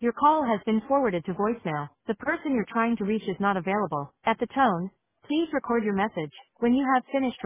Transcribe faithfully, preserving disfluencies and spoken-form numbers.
Your call has been forwarded to voicemail. The person you're trying to reach is not available. At the tone, please record your message. When you have finished